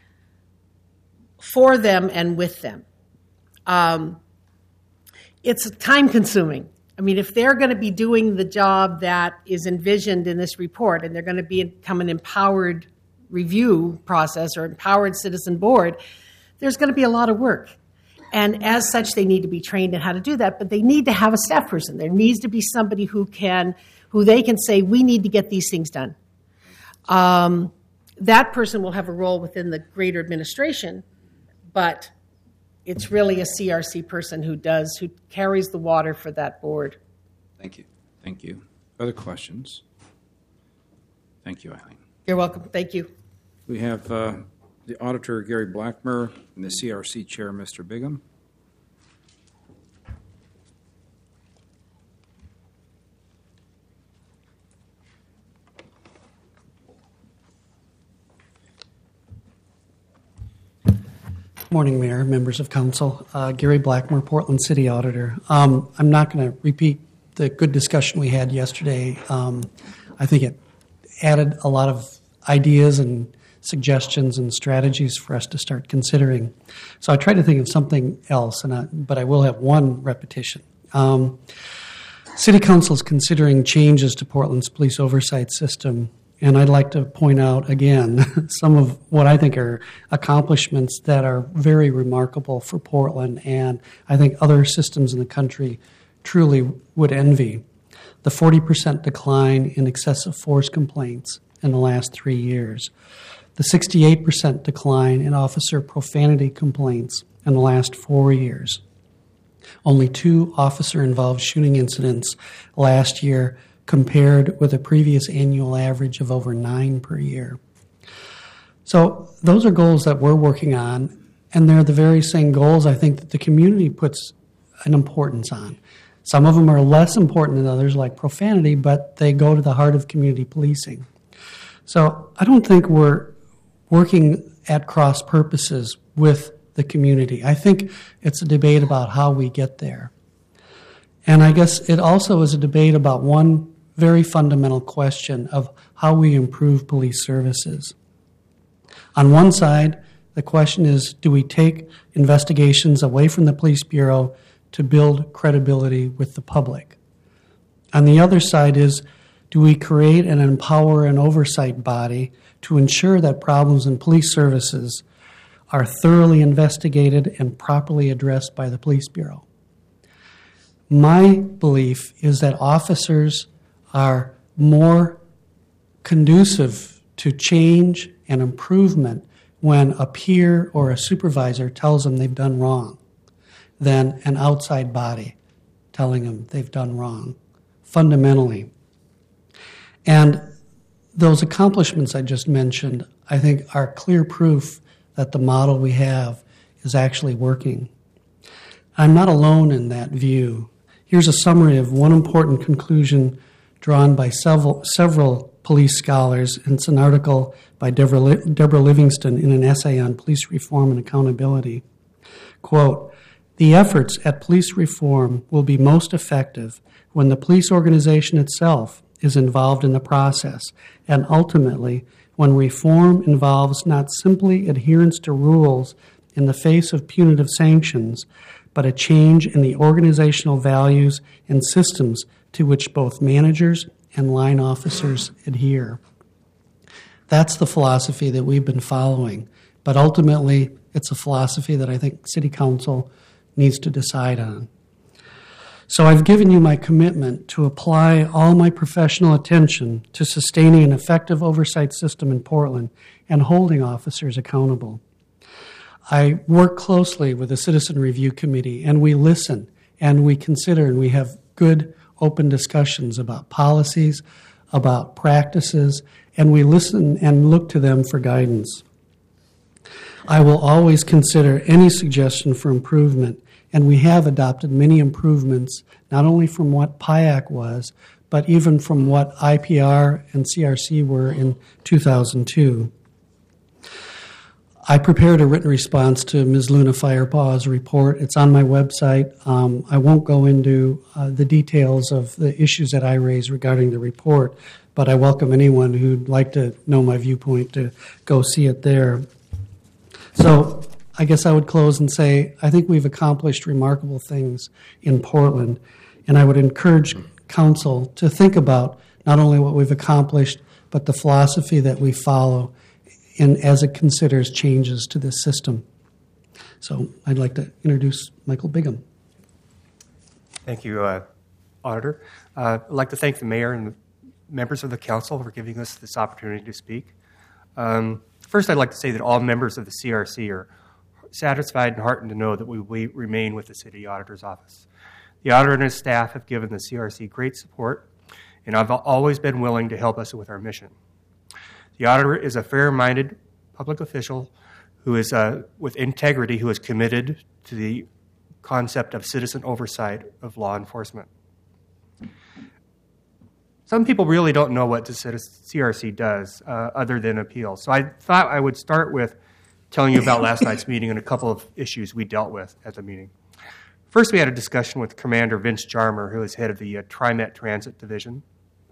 for them and with them. It's time-consuming. I mean, if they're going to be doing the job that is envisioned in this report and they're going to become an empowered review process or empowered citizen board, there's going to be a lot of work. And as such, they need to be trained in how to do that, but they need to have a staff person. There needs to be somebody who they can say, we need to get these things done. That person will have a role within the greater administration, but it's really a CRC person who carries the water for that board. Thank you. Thank you. Other questions? Thank you, Eileen. You're welcome. Thank you. We have the auditor, Gary Blackmer, and the CRC chair, Mr. Bigham. Morning, Mayor, members of council. Gary Blackmer, Portland City Auditor. I'm not going to repeat the good discussion we had yesterday. I think it added a lot of ideas and suggestions and strategies for us to start considering. So I tried to think of something else, but I will have one repetition. City Council is considering changes to Portland's police oversight system. And I'd like to point out again some of what I think are accomplishments that are very remarkable for Portland, and I think other systems in the country truly would envy. The 40% decline in excessive force complaints in the last 3 years. The 68% decline in officer profanity complaints in the last 4 years. Only 2 officer-involved shooting incidents last year, compared with a previous annual average of over 9 per year. So those are goals that we're working on, and they're the very same goals I think that the community puts an importance on. Some of them are less important than others, like profanity, but they go to the heart of community policing. So I don't think we're working at cross purposes with the community. I think it's a debate about how we get there. And I guess it also is a debate about one very fundamental question of how we improve police services. On one side, the question is, do we take investigations away from the police bureau to build credibility with the public? On the other side is, do we create and empower an oversight body to ensure that problems in police services are thoroughly investigated and properly addressed by the police bureau? My belief is that officers are more conducive to change and improvement when a peer or a supervisor tells them they've done wrong than an outside body telling them they've done wrong, fundamentally. And those accomplishments I just mentioned, I think, are clear proof that the model we have is actually working. I'm not alone in that view. Here's a summary of one important conclusion drawn by several police scholars. It's an article by Deborah Livingston in an essay on police reform and accountability. Quote, "The efforts at police reform will be most effective when the police organization itself is involved in the process, and ultimately when reform involves not simply adherence to rules in the face of punitive sanctions, but a change in the organizational values and systems to which both managers and line officers adhere." That's the philosophy that we've been following. But ultimately, it's a philosophy that I think City Council needs to decide on. So I've given you my commitment to apply all my professional attention to sustaining an effective oversight system in Portland and holding officers accountable. I work closely with the Citizen Review Committee, and we listen, and we consider, and we have good, open discussions about policies, about practices, and we listen and look to them for guidance. I will always consider any suggestion for improvement, and we have adopted many improvements, not only from what PIAC was, but even from what IPR and CRC were in 2002. I prepared a written response to Ms. Luna Firepaw's report. It's on my website. I won't go into the details of the issues that I raised regarding the report, but I welcome anyone who'd like to know my viewpoint to go see it there. So I guess I would close and say I think we've accomplished remarkable things in Portland, and I would encourage council to think about not only what we've accomplished, but the philosophy that we follow as it considers changes to this system. So I'd like to introduce Michael Bigham. Thank you, Auditor. I'd like to thank the mayor and the members of the council for giving us this opportunity to speak. First, I'd like to say that all members of the CRC are satisfied and heartened to know that we remain with the City Auditor's Office. The Auditor and his staff have given the CRC great support, and I've always been willing to help us with our mission. The Auditor is a fair-minded public official who is, with integrity, who is committed to the concept of citizen oversight of law enforcement. Some people really don't know what the CRC does other than appeal. So I thought I would start with telling you about last night's meeting and a couple of issues we dealt with at the meeting. First, we had a discussion with Commander Vince Jarmer, who is head of the TriMet Transit Division.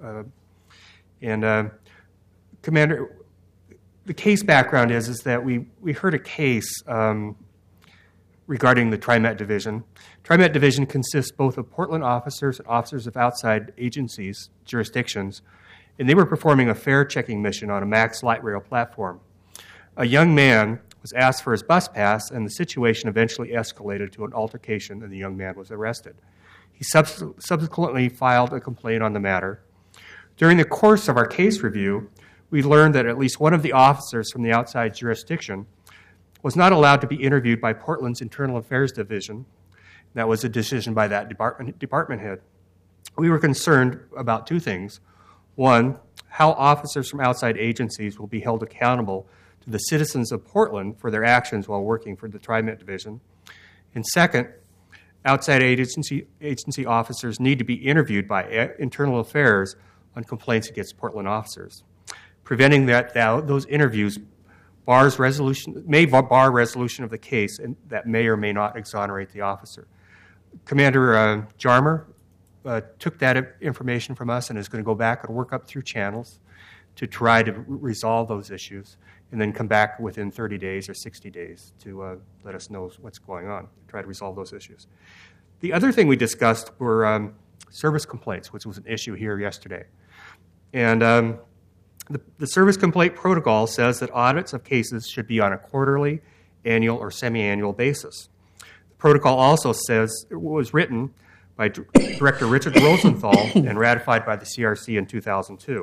Commander, the case background is that we heard a case regarding the TriMet Division. TriMet Division consists both of Portland officers and officers of outside agencies, jurisdictions, and they were performing a fare checking mission on a MAX light rail platform. A young man was asked for his bus pass, and the situation eventually escalated to an altercation, and the young man was arrested. He subsequently filed a complaint on the matter. During the course of our case review, we learned that at least one of the officers from the outside jurisdiction was not allowed to be interviewed by Portland's Internal Affairs Division. That was a decision by that department head. We were concerned about two things. One, how officers from outside agencies will be held accountable to the citizens of Portland for their actions while working for the TriMet Division. And second, outside agency officers need to be interviewed by Internal Affairs on complaints against Portland officers. Preventing those interviews may bar resolution of the case, and that may or may not exonerate the officer. Commander Jarmer took that information from us and is going to go back and work up through channels to try to resolve those issues, and then come back within 30 days or 60 days to let us know what's going on, try to resolve those issues. The other thing we discussed were service complaints, which was an issue here yesterday. And the service complaint protocol says that audits of cases should be on a quarterly, annual, or semi-annual basis. The protocol also says it was written by Director Richard Rosenthal and ratified by the CRC in 2002.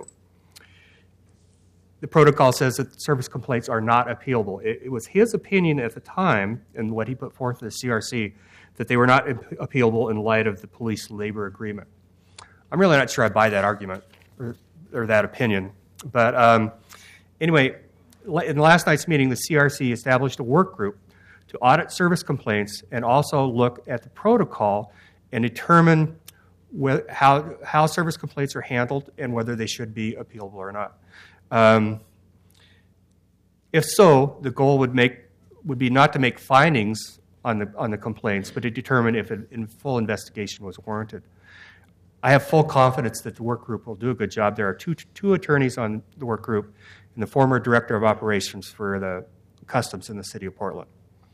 The protocol says that service complaints are not appealable. It was his opinion at the time, and what he put forth to the CRC, that they were not appealable in light of the police labor agreement. I'm really not sure I buy that argument or that opinion. But anyway, in last night's meeting, the CRC established a work group to audit service complaints and also look at the protocol and determine how service complaints are handled and whether they should be appealable or not. If so, the goal would be not to make findings on the complaints, but to determine if a full investigation was warranted. I have full confidence that the work group will do a good job. There are two attorneys on the work group and the former director of operations for the customs in the city of Portland.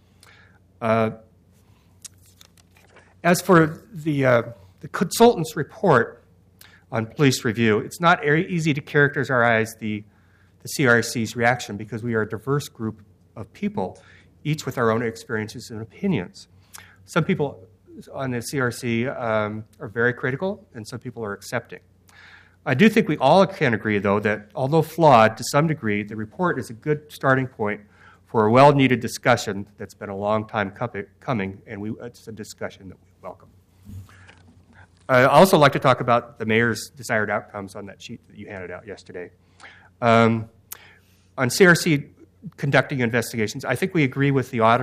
As for the consultant's report on police review, it's not very easy to characterize the the CRC's reaction because we are a diverse group of people, each with our own experiences and opinions. Some people on the CRC are very critical, and some people are accepting. I do think we all can agree, though, that although flawed to some degree, the report is a good starting point for a well-needed discussion that's been a long time coming, and it's a discussion that we welcome. I'd also like to talk about the mayor's desired outcomes on that sheet that you handed out yesterday. On CRC conducting investigations, I think we agree with the auditor